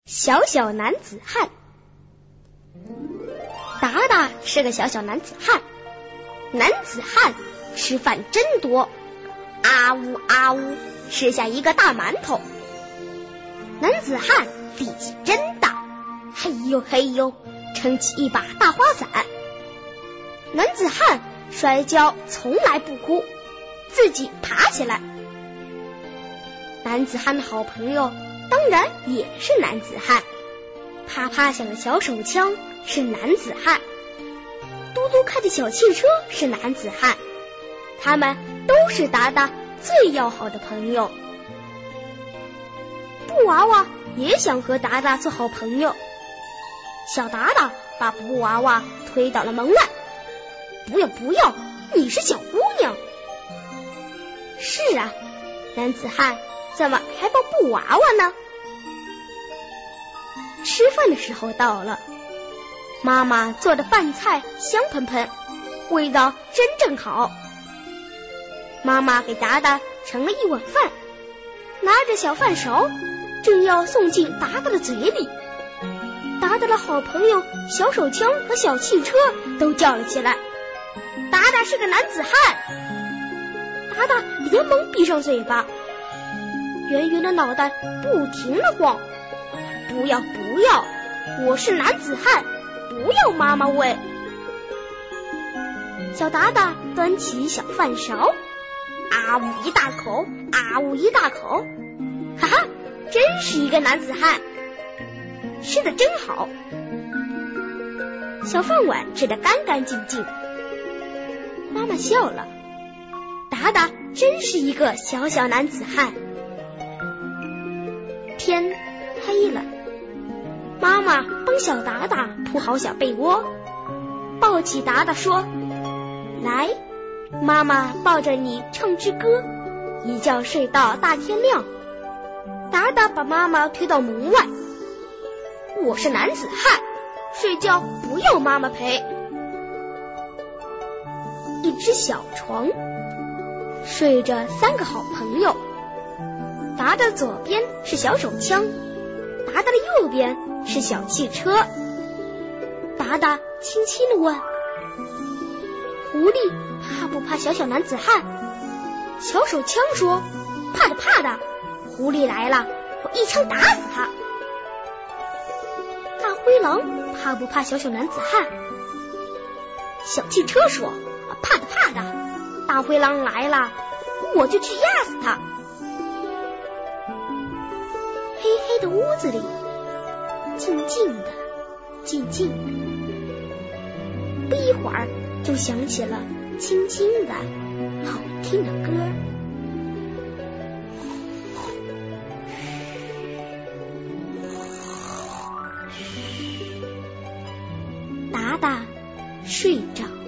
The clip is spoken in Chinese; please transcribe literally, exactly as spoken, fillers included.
小小男子汉。达达是个小小男子汉，男子汉吃饭真多，啊呜啊呜吃下一个大馒头。男子汉力气真大，嘿呦嘿呦撑起一把大花伞。男子汉摔跤从来不哭，自己爬起来。男子汉的好朋友当然也是男子汉，啪啪响的小手枪是男子汉，嘟嘟开的小汽车是男子汉，他们都是达达最要好的朋友。布娃娃也想和达达做好朋友，小达达把布娃娃推到了门外。不要不要，你是小姑娘。是啊，男子汉怎么还抱布娃娃呢？吃饭的时候到了，妈妈做的饭菜香喷喷，味道真正好。妈妈给达达盛了一碗饭，拿着小饭勺正要送进达达的嘴里，达达的好朋友小手枪和小汽车都叫了起来，达达是个男子汉。达达连忙闭上嘴巴，圆圆的脑袋不停地晃。不要不要，我是男子汉，不要妈妈喂。小达达端起小饭勺，啊呜一大口，啊呜一大口，哈哈，真是一个男子汉，吃得真好。小饭碗吃得干干净净。妈妈笑了，达达真是一个小小男子汉。天黑了，妈妈帮小达达铺好小被窝，抱起达达说：来，妈妈抱着你唱支歌，一觉睡到大天亮。达达把妈妈推到门外，我是男子汉，睡觉不要妈妈陪。一只小床睡着三个好朋友，达达的左边是小手枪，达达的右边是小汽车。达达轻轻地问：狐狸怕不怕小小男子汉？小手枪说：怕的怕的，狐狸来了我一枪打死他。大灰狼怕不怕小小男子汉？小汽车说：怕的怕的，大灰狼来了我就去压死他。黑黑的屋子里，静静的静静的，不一会儿就响起了轻轻的好听的歌。达达睡着。